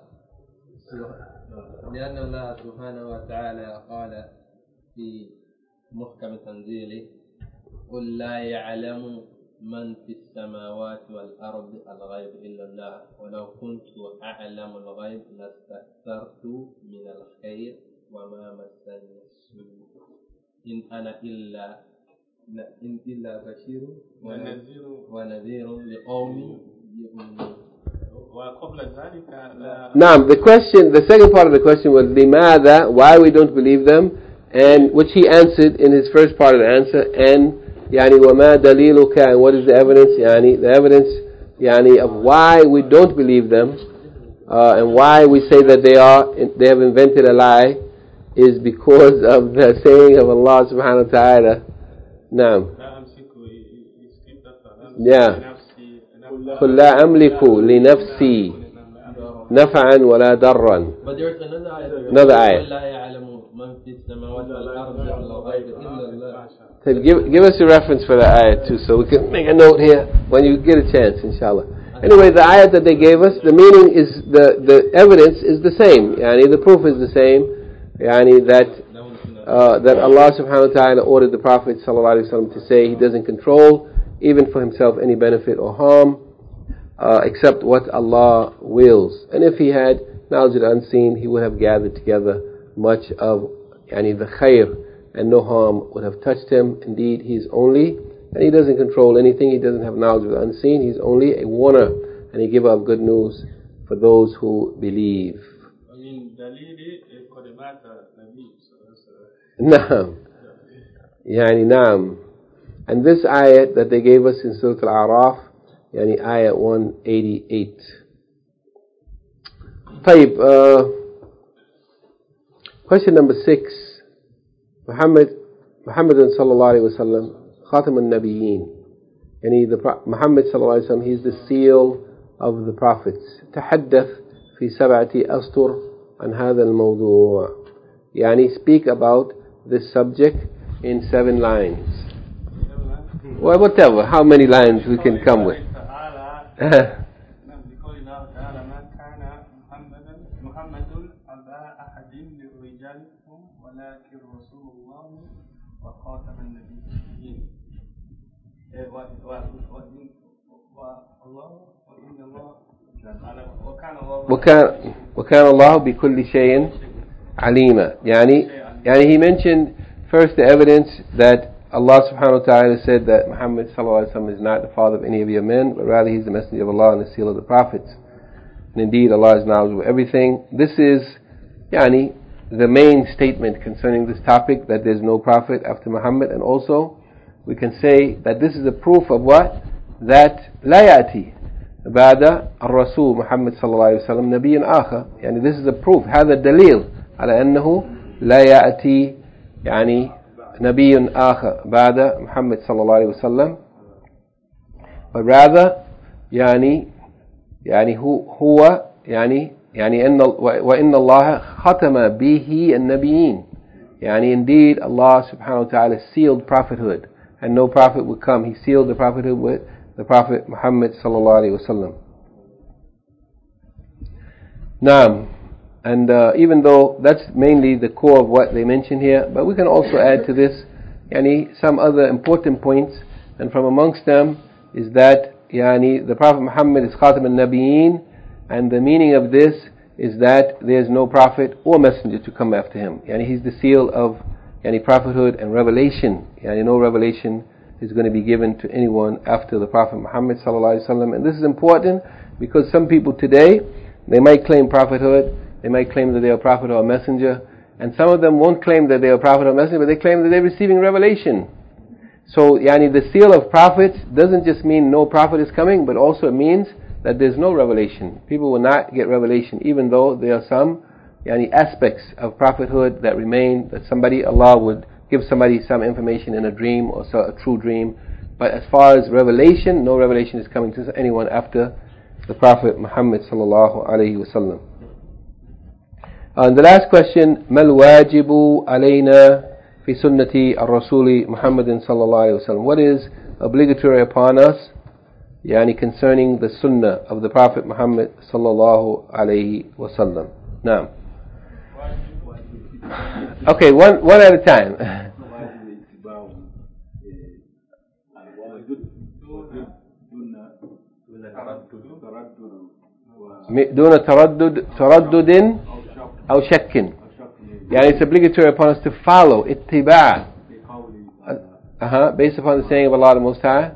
لأن الله سبحانه وتعالى قال في محكم تنزيله قل لا يعلم من في السماوات والأرض الغيب إلا الله ولو كنت أعلم الغيب لاستكثرت من الخير وما مسني السوء إن أنا إلا إن إلا بشير ونذير لقوم يؤمنون. وقبل ذلك لا. Now, the question, the second part of the question was لماذا, why we don't believe them, and which he answered in his first part of the answer, and يعني وما دليلك, and what is the evidence, يعني the evidence يعني of why we don't believe them, uh, and why we say that they are they have invented a lie, is because of the saying of Allah subhanahu wa ta'ala. Now, yeah. قل لا أملك لنفسي نفعا ولا ضرا. But there's another ayah. Another ayah. لا يعلم من في السماوات والأرض الغيب إلا الله. So give, give us a reference for the ayah too, so we can make a note here when you get a chance, inshallah. Anyway, the ayah that they gave us, the meaning is, the, the evidence is the same. Yani the proof is the same. Yani that uh, that Allah subhanahu wa ta'ala ordered the Prophet sallallahu alaihi wasallam to say he doesn't control even for himself any benefit or harm uh, except what Allah wills. And if he had knowledge of the unseen, he would have gathered together much of yani the khair, and no harm would have touched him. Indeed, he is only, and he doesn't control anything, he doesn't have knowledge of the unseen, he's only a warner, and he gives up good news for those who believe. Naam. Yani naam. And this ayat that they gave us in Surah Al-A'raf, yani ayat one eighty-eight. طيب, uh, question number six. Muhammad, Muhammad sallallahu alayhi wa sallam, Khatam al-Nabiyyin. Yani the Muhammad sallallahu alayhi wa sallam, he is the seal of the prophets. تحدث في سبعة أسطر عن هذا الموضوع. Yani speak about this subject in seven lines. Well, whatever, how many lines we can come with. وكان وكان الله بكل شيء عليما. يعني يعني he mentioned first the evidence that Allah subhanahu wa ta'ala said that Muhammad sallallahu alaihi wasallam is not the father of any of your men, but rather he's the messenger of Allah and the seal of the prophets. And indeed Allah is knowledgeable of everything. This is yani the main statement concerning this topic, that there's no prophet after Muhammad. And also we can say that this is a proof of what? That لا يأتي بعد الرسول محمد صلى الله عليه وسلم نبي آخر. يعني this is a proof, هذا الدليل على أنه لا يأتي يعني نبي آخر بعد محمد صلى الله عليه وسلم, but rather يعني يعني هو هو يعني يعني أن وإن الله ختم به النبيين. يعني indeed Allah subhanahu wa ta'ala sealed prophethood, and no prophet would come. He sealed the prophethood with the Prophet Muhammad sallallahu alaihi wasallam. Naam. And uh, even though that's mainly the core of what they mention here, but we can also add to this yani, some other important points, and from amongst them is that yani, the Prophet Muhammad is Khatam al-Nabiyyin, and the meaning of this is that there is no prophet or messenger to come after him. Yani, he's the seal of yani, prophethood and revelation. Yani, no revelation is going to be given to anyone after the Prophet Muhammad sallallahu alaihi wasallam. And this is important because some people today, they might claim prophethood, they might claim that they are a prophet or a messenger, and some of them won't claim that they are a prophet or a messenger, but they claim that they're receiving revelation. So, yani, the seal of prophets doesn't just mean no prophet is coming, but also it means that there's no revelation. People will not get revelation, even though there are some yani, aspects of prophethood that remain, that somebody, Allah would give somebody some information in a dream or so, a true dream, But as far as revelation, no revelation is coming to anyone after the Prophet Muhammad sallallahu alaihi wasallam. And the last question, ما الواجب علينا في سنة الرسول محمد صلى الله عليه وسلم? What is obligatory upon us, yani concerning the sunnah of the Prophet Muhammad sallallahu alaihi wasallam? Now, okay, one one at a time. دون تردد تردد أو شك. يعني it's obligatory upon us to follow اتباع. Uh-huh, based upon the saying of Allah the Most High.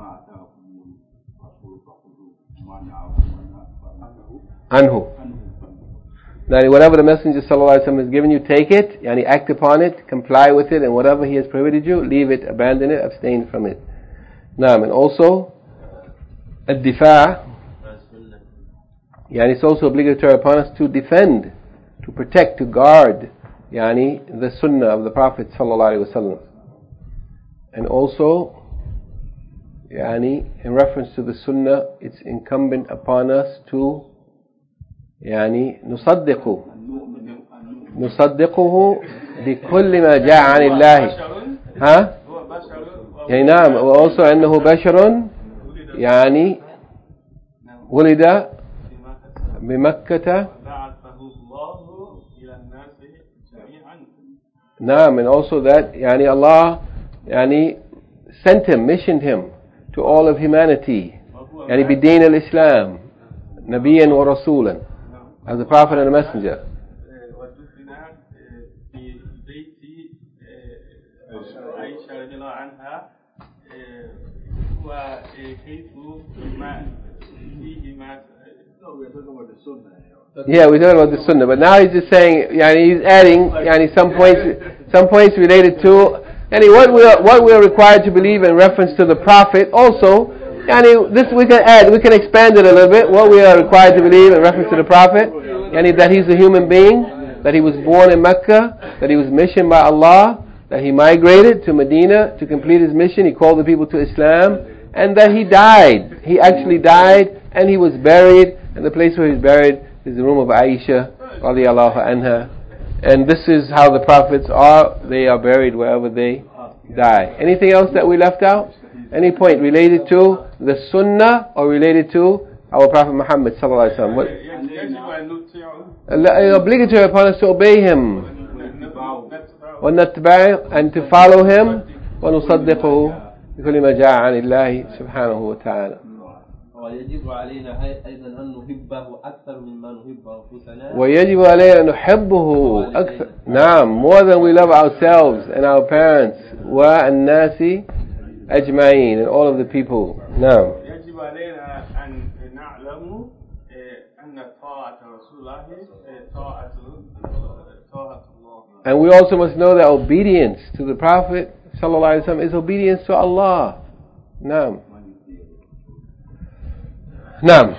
Anhu. Now, whatever the Messenger sallallahu alaihi wasallam has given you, take it, yani act upon it, comply with it, and whatever he has prohibited you, leave it, abandon it, abstain from it. Naam, and also ad-difa', yani it's also obligatory upon us to defend, to protect, to guard, yani the sunnah of the Prophet sallallahu alaihi wasallam. And also, yani in reference to the sunnah, it's incumbent upon us to يعني نصدقه نصدقه بكل ما جاء عن الله ها يعني نعم وأوصى أنه بشر يعني ولد بمكة نعم and also that يعني Allah يعني sent him, missioned him to all of humanity يعني بدين الإسلام نبيا ورسولا as a prophet and a messenger. Yeah, we're talking about the sunnah, but now he's just saying, yani he's adding, yani some points, some points related to, yani what we are, what we are required to believe in reference to the prophet. Also, yani this we can add, we can expand it a little bit. What we are required to believe in reference to the Prophet, yani that he's a human being, that he was born in Mecca, that he was missioned by Allah, that he migrated to Medina to complete his mission. He called the people to Islam, and that he died. He actually died, and he was buried. And the place where he's buried is the room of Aisha, radiallahu anha. And this is how the prophets are. They are buried wherever they die. Anything else that we left out? Any point related to the Sunnah or related to our Prophet Muhammad sallallahu alaihi wasallam? What? Obligatory upon us to obey him, and to follow him, ونصدقه بكل ما جاء عن الله سبحانه وتعالى. ويجب علينا أيضا أن نحبه أكثر مما نحب أنفسنا. ويجب علينا أن نحبه أكثر. نعم, more than we love ourselves and our parents والناس أجمعين, and all of the people. نعم. يجب علينا أن نعلم أن طاعة رسول الله طاعة طاعة الله. And we also must know that obedience to the Prophet sallallahu alaihi wasallam is obedience to Allah. نعم. نعم.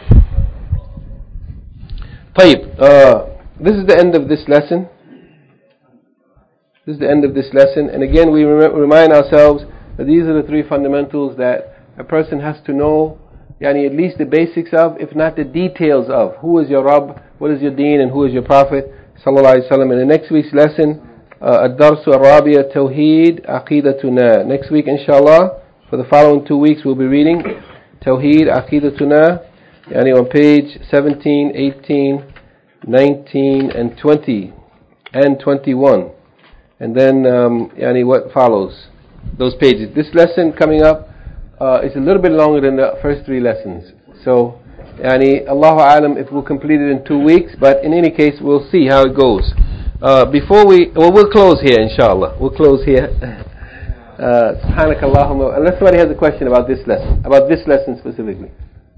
طيب, uh, this is the end of this lesson. This is the end of this lesson. And again, we rem- remind ourselves that these are the three fundamentals that a person has to know, yani at least the basics of, if not the details of. Who is your Rabb, what is your deen, and who is your Prophet sallallahu alaihi wasallam. In the next week's lesson, uh, Ad-Darsu Al-Rabiya Tawheed Aqidatuna. Next week, inshallah, for the following two weeks, we'll be reading Tawheed Aqidatuna, yani on page seventeen, eighteen, nineteen, and twenty, and twenty-one. And then, um, yani what follows those pages. This lesson coming up uh, is a little bit longer than the first three lessons. So, yani Allahu A'lam if we'll complete it in two weeks, but in any case, we'll see how it goes. Uh, before we, well, we'll close here, inshallah. We'll close here. Uh, Subhanakallahumma. Unless somebody has a question about this lesson, about this lesson specifically.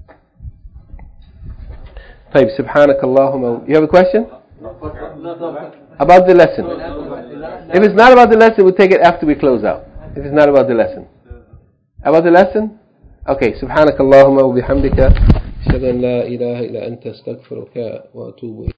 Taib, Subhanakallahumma. You have a question? About the lesson. If it's not about the lesson, we'll take it after we close out. If it's not about the lesson. About the lesson? Okay. Subhanakallahumma wa bihamdika. Ashhadu an la ilaha illa anta astaghfiruka wa atubu ilayk.